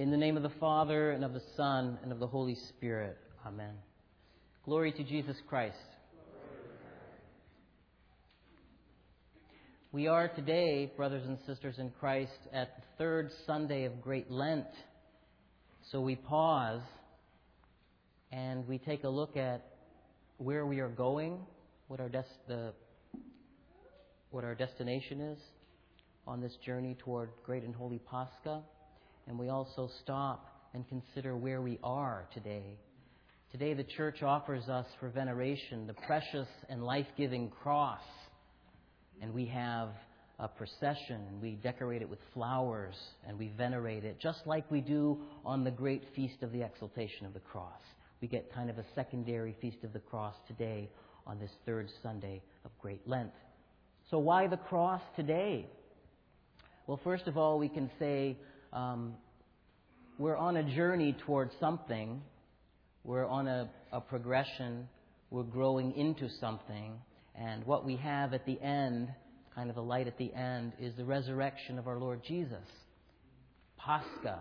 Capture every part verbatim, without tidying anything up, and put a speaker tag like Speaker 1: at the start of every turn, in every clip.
Speaker 1: In the name of the Father, and of the Son, and of the Holy Spirit. Amen. Glory to Jesus Christ. We are today, brothers and sisters in Christ, at the third Sunday of Great Lent. So we pause and we take a look at where we are going, what our des- the what our destination is on this journey toward Great and Holy Pascha. And we also stop and consider where we are today. Today the Church offers us for veneration the precious and life-giving cross. And we have a procession, and we decorate it with flowers, and we venerate it, just like we do on the great Feast of the Exaltation of the Cross. We get kind of a secondary Feast of the Cross today on this third Sunday of Great Lent. So why the cross today? Well, first of all, we can say um, we're on a journey towards something. We're on a, a progression. We're growing into something. And what we have at the end, kind of the light at the end, is the resurrection of our Lord Jesus. Pascha.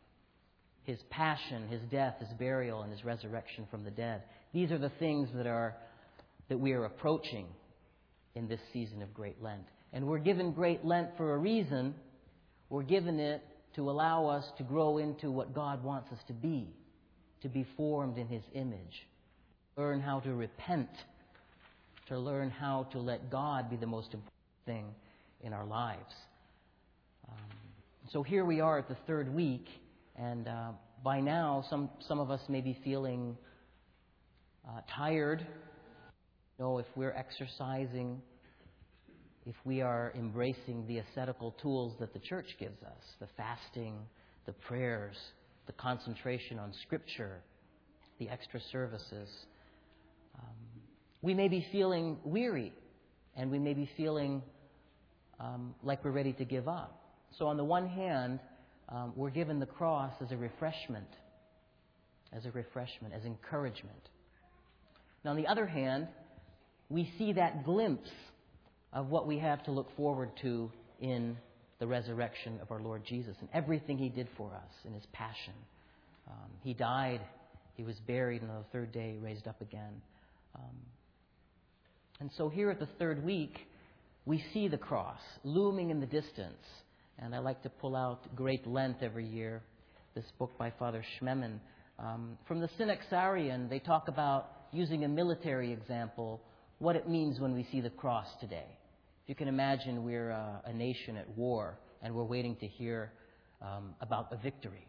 Speaker 1: His passion, His death, His burial, and His resurrection from the dead. These are the things that are that we are approaching in this season of Great Lent. And we're given Great Lent for a reason. We're given it to allow us to grow into what God wants us to be, to be formed in His image. Learn how to repent, to learn how to let God be the most important thing in our lives. Um, so here we are at the third week, and uh, by now some, some of us may be feeling uh, tired. You know, if we're exercising, if we are embracing the ascetical tools that the Church gives us, the fasting, the prayers, the concentration on Scripture, the extra services, um, we may be feeling weary, and we may be feeling um, like we're ready to give up. So on the one hand, um, we're given the cross as a refreshment, as a refreshment, as encouragement. Now on the other hand, we see that glimpse of what we have to look forward to in the resurrection of our Lord Jesus and everything He did for us in His passion. Um, he died, He was buried, and on the third day raised up again. Um, and so here at the third week, we see the cross looming in the distance. And I like to pull out Great Lent every year, this book by Father Schmemann. Um, from the Synaxarion, they talk about, using a military example, what it means when we see the cross today. If you can imagine, we're a, a nation at war, and we're waiting to hear um, about a victory.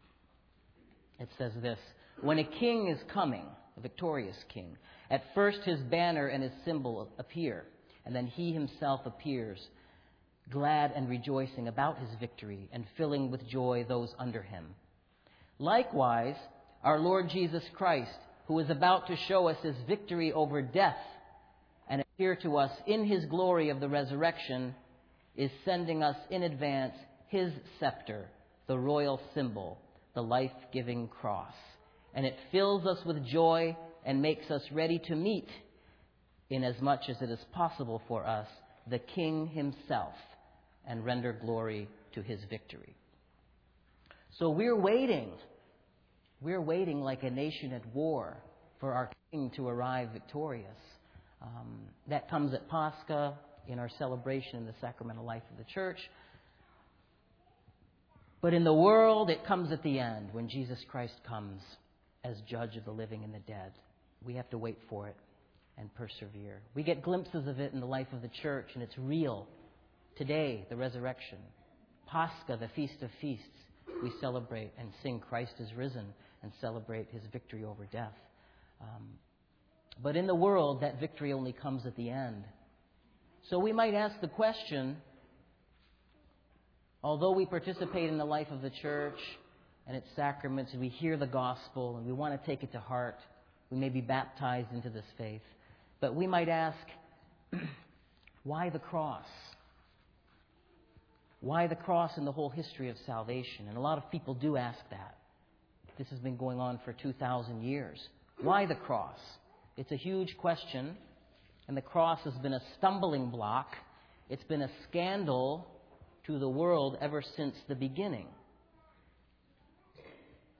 Speaker 1: It says this: when a king is coming, a victorious king, at first his banner and his symbol appear, and then he himself appears, glad and rejoicing about his victory, and filling with joy those under him. Likewise, our Lord Jesus Christ, who is about to show us His victory over death and appear to us in His glory of the resurrection, is sending us in advance His scepter, the royal symbol, the life-giving cross. And it fills us with joy and makes us ready to meet, inasmuch as it is possible for us, the King Himself, and render glory to His victory. So we're waiting. We're waiting like a nation at war for our King to arrive victorious. Um, that comes at Pascha, in our celebration in the sacramental life of the Church. But in the world, it comes at the end, when Jesus Christ comes as judge of the living and the dead. We have to wait for it and persevere. We get glimpses of it in the life of the Church, and it's real. Today, the resurrection. Pascha, the Feast of Feasts, we celebrate and sing Christ is risen and celebrate His victory over death. Um, but in the world, that victory only comes at the end. So we might ask the question, although we participate in the life of the Church and its sacraments, and we hear the gospel and we want to take it to heart, we may be baptized into this faith, but we might ask, why the cross? Why the cross in the whole history of salvation? And a lot of people do ask that. This has been going on for two thousand years. Why the cross? It's a huge question, and the cross has been a stumbling block. It's been a scandal to the world ever since the beginning.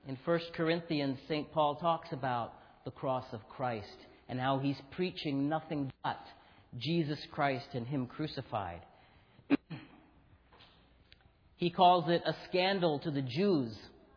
Speaker 1: In First Corinthians, Saint Paul talks about the cross of Christ and how he's preaching nothing but Jesus Christ and Him crucified. He calls it a scandal to the Jews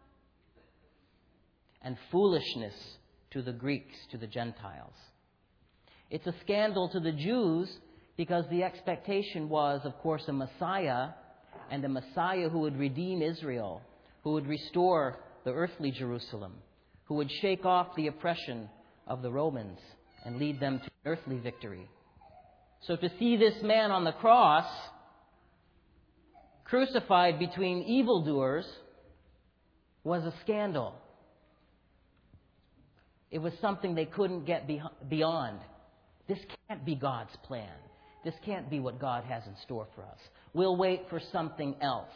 Speaker 1: and foolishness to the Greeks, to the Gentiles. It's a scandal to the Jews because the expectation was, of course, a Messiah, and a Messiah who would redeem Israel, who would restore the earthly Jerusalem, who would shake off the oppression of the Romans and lead them to earthly victory. So to see this man on the cross, crucified between evildoers, was a scandal. It was something they couldn't get beyond. This can't be God's plan. This can't be what God has in store for us. We'll wait for something else.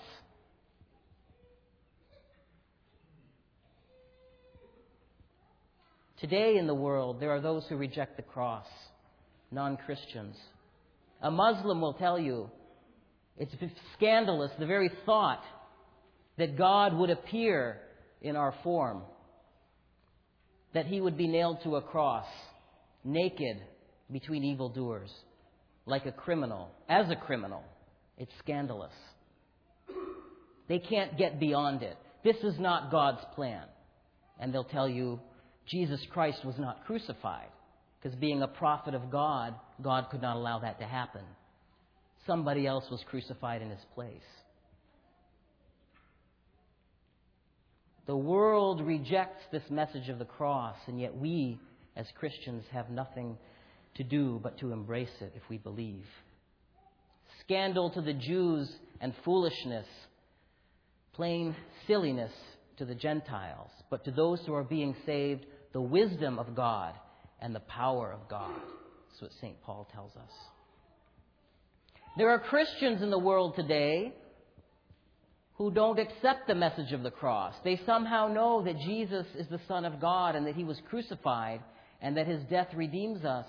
Speaker 1: Today in the world, there are those who reject the cross, non-Christians. A Muslim will tell you it's scandalous, the very thought that God would appear in our form, that He would be nailed to a cross, naked between evildoers, like a criminal, as a criminal. It's scandalous. They can't get beyond it. This is not God's plan. And they'll tell you Jesus Christ was not crucified, because being a prophet of God, God could not allow that to happen. Somebody else was crucified in His place. The world rejects this message of the cross, and yet we, as Christians, have nothing to do but to embrace it if we believe. Scandal to the Jews and foolishness, plain silliness to the Gentiles, but to those who are being saved, the wisdom of God and the power of God. That's what Saint Paul tells us. There are Christians in the world today who don't accept the message of the cross. They somehow know that Jesus is the Son of God and that He was crucified and that His death redeems us.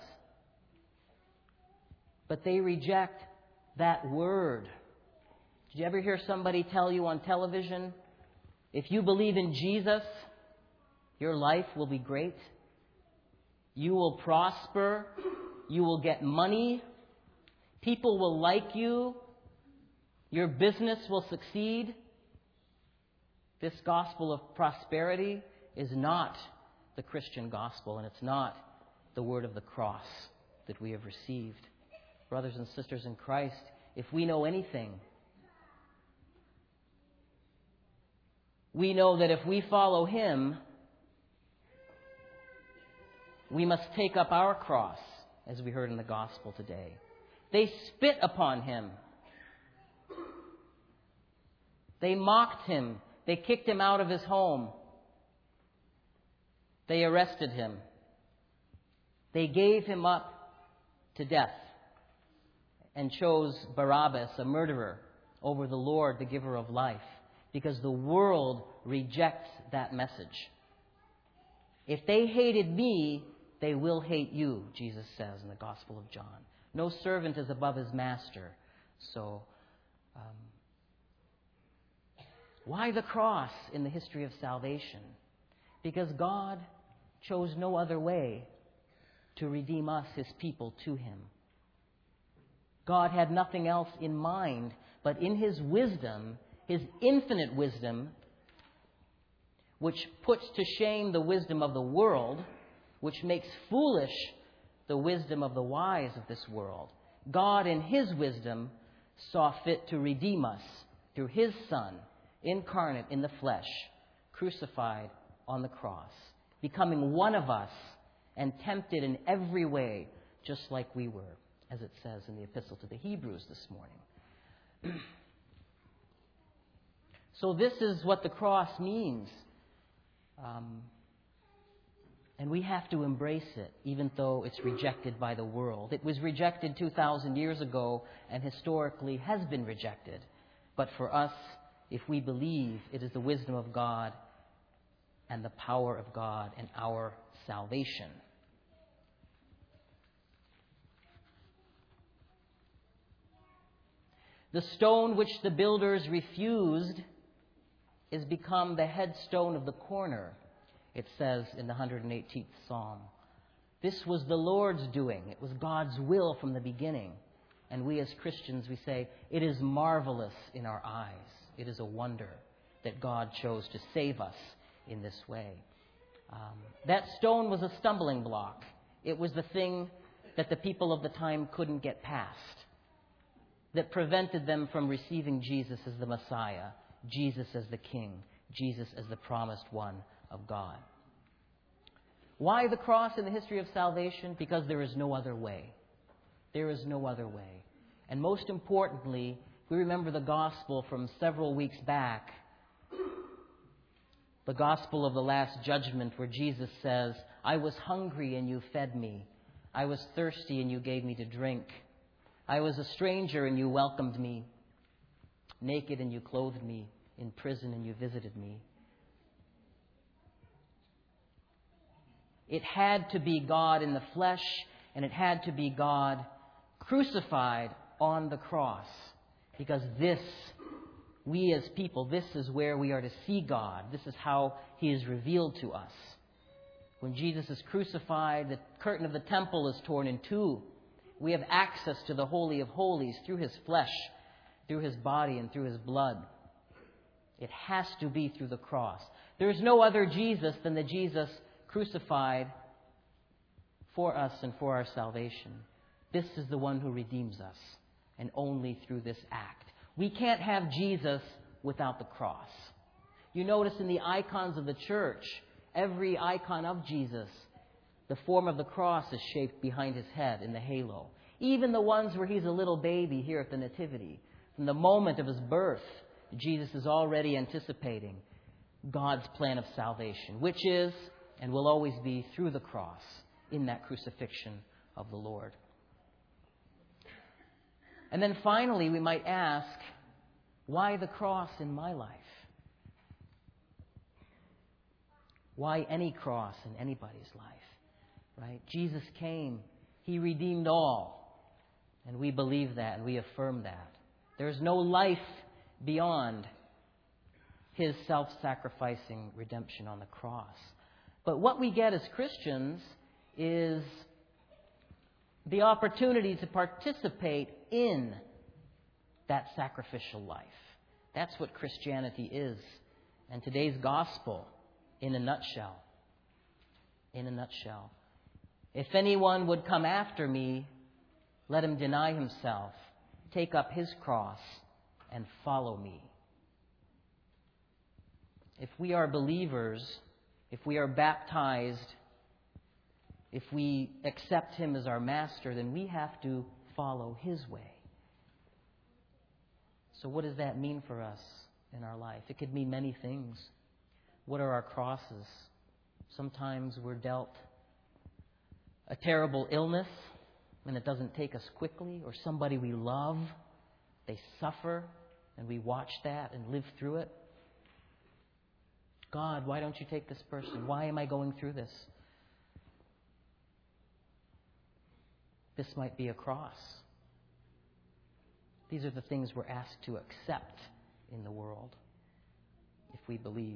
Speaker 1: But they reject that word. Did you ever hear somebody tell you on television, if you believe in Jesus, your life will be great. You will prosper. You will get money. People will like you. Your business will succeed. This gospel of prosperity is not the Christian gospel, and it's not the word of the cross that we have received. Brothers and sisters in Christ, if we know anything, we know that if we follow Him, we must take up our cross, as we heard in the gospel today. They spit upon Him. They mocked Him. They kicked Him out of His home. They arrested Him. They gave Him up to death and chose Barabbas, a murderer, over the Lord, the giver of life, because the world rejects that message. If they hated me, they will hate you, Jesus says in the Gospel of John. No servant is above his master. So, um, why the cross in the history of salvation? Because God chose no other way to redeem us, His people, to Him. God had nothing else in mind, but in His wisdom, His infinite wisdom, which puts to shame the wisdom of the world, which makes foolish the wisdom of the wise of this world. God, in His wisdom, saw fit to redeem us through His Son, incarnate in the flesh, crucified on the cross, becoming one of us and tempted in every way, just like we were, as it says in the Epistle to the Hebrews this morning. So this is what the cross means. Um, and we have to embrace it, even though it's rejected by the world. It was rejected two thousand years ago and historically has been rejected. But for us, if we believe, it is the wisdom of God and the power of God and our salvation. The stone which the builders refused is become the headstone of the corner, it says in the one hundred eighteenth Psalm. This was the Lord's doing. It was God's will from the beginning. And we as Christians, we say, it is marvelous in our eyes. It is a wonder that God chose to save us in this way. Um, that stone was a stumbling block. It was the thing that the people of the time couldn't get past, that prevented them from receiving Jesus as the Messiah, Jesus as the King, Jesus as the promised one of God. Why the cross in the history of salvation? Because there is no other way. There is no other way. And most importantly, we remember the gospel from several weeks back, the gospel of the Last Judgment, where Jesus says, I was hungry and you fed me. I was thirsty and you gave me to drink. I was a stranger and you welcomed me. Naked and you clothed me. In prison and you visited me. It had to be God in the flesh, and it had to be God crucified on the cross. Because this, we as people, this is where we are to see God. This is how He is revealed to us. When Jesus is crucified, the curtain of the temple is torn in two. We have access to the Holy of Holies through His flesh, through His body, and through His blood. It has to be through the cross. There is no other Jesus than the Jesus crucified for us and for our salvation. This is the one who redeems us, and only through this act. We can't have Jesus without the cross. You notice in the icons of the church, every icon of Jesus, the form of the cross is shaped behind His head in the halo. Even the ones where He's a little baby here at the Nativity. From the moment of His birth, Jesus is already anticipating God's plan of salvation, which is and will always be through the cross in that crucifixion of the Lord. And then finally, we might ask, why the cross in my life? Why any cross in anybody's life? Right? Jesus came. He redeemed all. And we believe that and we affirm that. There's no life beyond His self-sacrificing redemption on the cross. But what we get as Christians is the opportunity to participate in that sacrificial life. That's what Christianity is. And today's gospel, in a nutshell. In a nutshell. If anyone would come after me, let him deny himself, take up his cross, and follow me. If we are believers, if we are baptized, if we accept Him as our master, then we have to follow His way. So what does that mean for us in our life? It could mean many things. What are our crosses? Sometimes we're dealt a terrible illness, and it doesn't take us quickly, or somebody we love, they suffer, and we watch that and live through it. God, why don't you take this person? Why am I going through this? This might be a cross. These are the things we're asked to accept in the world if we believe.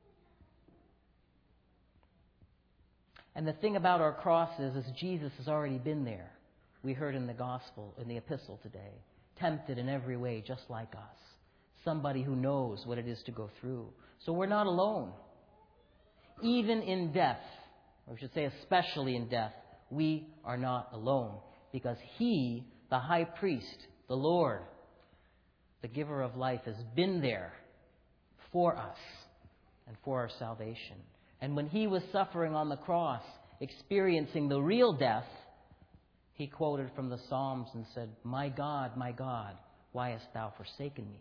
Speaker 1: And the thing about our crosses is Jesus has already been there. We heard in the gospel, in the epistle today, tempted in every way just like us. Somebody who knows what it is to go through. So we're not alone. Even in death, or I should say especially in death, we are not alone. Because He, the high priest, the Lord, the giver of life, has been there for us and for our salvation. And when He was suffering on the cross, experiencing the real death, He quoted from the Psalms and said, "My God, my God, why hast Thou forsaken me?"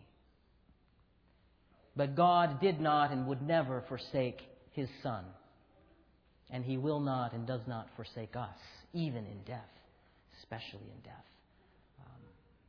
Speaker 1: But God did not and would never forsake His Son. And He will not and does not forsake us, even in death, especially in death. Um,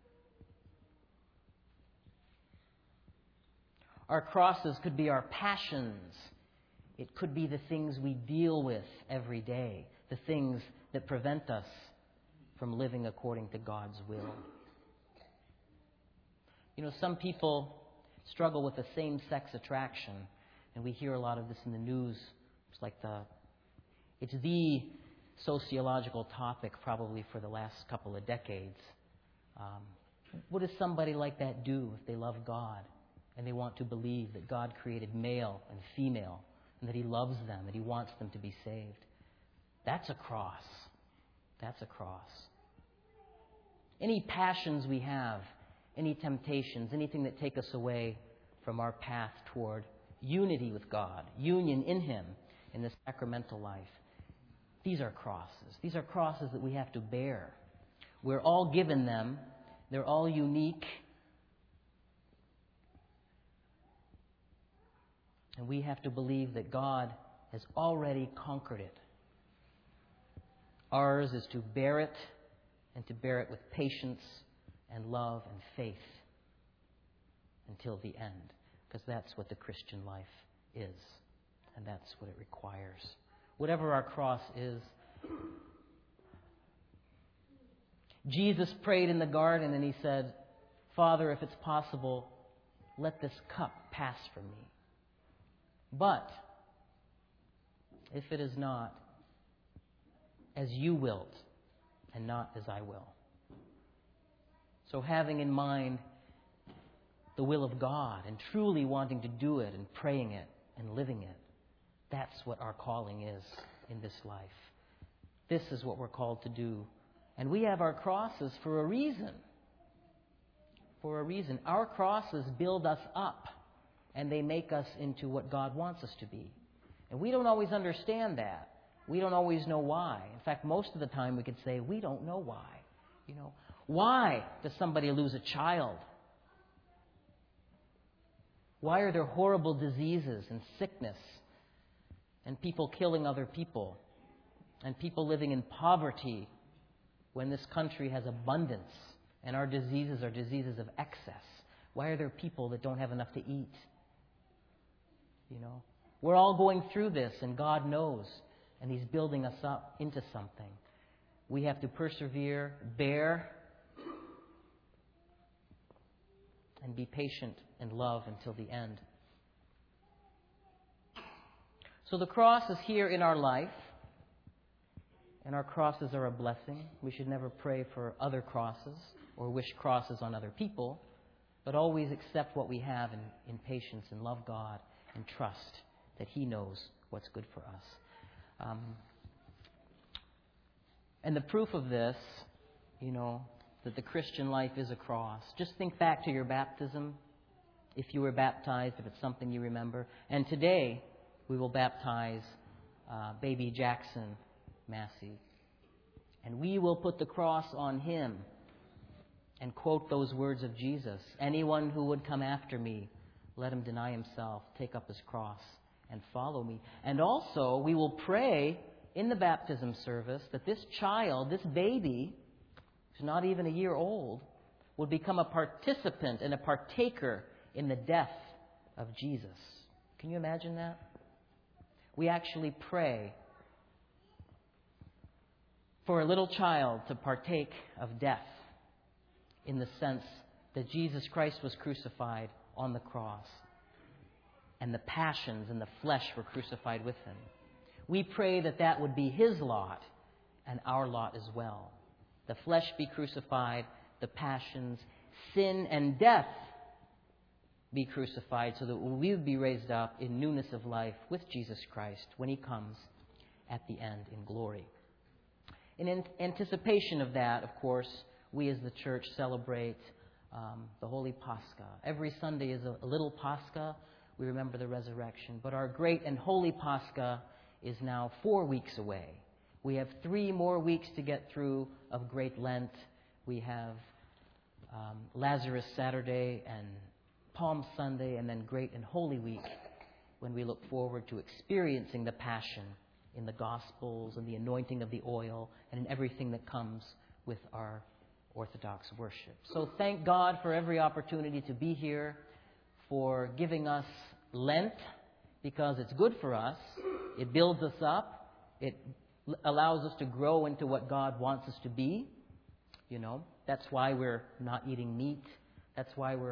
Speaker 1: our crosses could be our passions. It could be the things we deal with every day, the things that prevent us from living according to God's will. You know, some people struggle with the same-sex attraction. And we hear a lot of this in the news. It's like the, it's the sociological topic probably for the last couple of decades. Um, what does somebody like that do if they love God and they want to believe that God created male and female and that He loves them, that He wants them to be saved? That's a cross. That's a cross. Any passions we have, any temptations, anything that take us away from our path toward unity with God, union in Him in the sacramental life, these are crosses. These are crosses that we have to bear. We're all given them. They're all unique. And we have to believe that God has already conquered it. Ours is to bear it, and to bear it with patience and love and faith until the end. Because that's what the Christian life is. And that's what it requires. Whatever our cross is. Jesus prayed in the garden and He said, Father, if it's possible, let this cup pass from me. But if it is not, as you wilt, and not as I will. So having in mind the will of God and truly wanting to do it and praying it and living it, that's what our calling is in this life. This is what we're called to do. And we have our crosses for a reason. For a reason. Our crosses build us up and they make us into what God wants us to be. And we don't always understand that. We don't always know why. In fact, most of the time we could say, we don't know why. You know, why does somebody lose a child? Why are there horrible diseases and sickness and people killing other people and people living in poverty when this country has abundance and our diseases are diseases of excess? Why are there people that don't have enough to eat? You know, we're all going through this and God knows. And He's building us up into something. We have to persevere, bear, and be patient and love until the end. So the cross is here in our life, and our crosses are a blessing. We should never pray for other crosses or wish crosses on other people, but always accept what we have in, in patience and love God and trust that He knows what's good for us. Um, and the proof of this, you know, that the Christian life is a cross. Just think back to your baptism, if you were baptized, if it's something you remember. And today, we will baptize uh, baby Jackson Massey. And we will put the cross on him and quote those words of Jesus. Anyone who would come after me, let him deny himself, take up his cross, and follow me. And also, we will pray in the baptism service that this child, this baby, who's not even a year old, would become a participant and a partaker in the death of Jesus. Can you imagine that? We actually pray for a little child to partake of death in the sense that Jesus Christ was crucified on the cross and the passions and the flesh were crucified with Him. We pray that that would be His lot and our lot as well. The flesh be crucified, the passions, sin and death be crucified so that we would be raised up in newness of life with Jesus Christ when He comes at the end in glory. In anticipation of that, of course, we as the church celebrate um, the Holy Pascha. Every Sunday is a, a little Pascha. We remember the resurrection. But our great and holy Pascha is now four weeks away. We have three more weeks to get through of Great Lent. We have um, Lazarus Saturday and Palm Sunday and then Great and Holy Week when we look forward to experiencing the Passion in the Gospels and the anointing of the oil and in everything that comes with our Orthodox worship. So thank God for every opportunity to be here, for giving us Lent, because it's good for us. It builds us up. It allows us to grow into what God wants us to be. You know, that's why we're not eating meat. That's why we're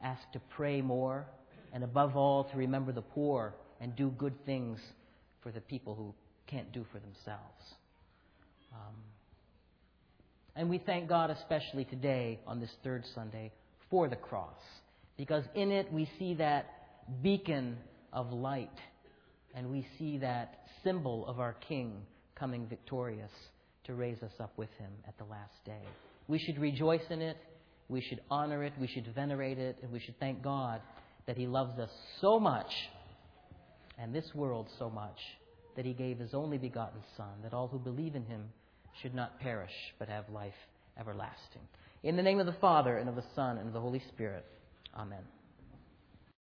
Speaker 1: ask to pray more, and above all, to remember the poor and do good things for the people who can't do for themselves. Um, and we thank God especially today on this third Sunday for the cross, because in it we see that beacon of light, and we see that symbol of our King coming victorious to raise us up with Him at the last day. We should rejoice in it, we should honor it, we should venerate it, and we should thank God that He loves us so much, and this world so much, that He gave His only begotten Son, that all who believe in Him should not perish, but have life everlasting. In the name of the Father, and of the Son, and of the Holy Spirit. Amen.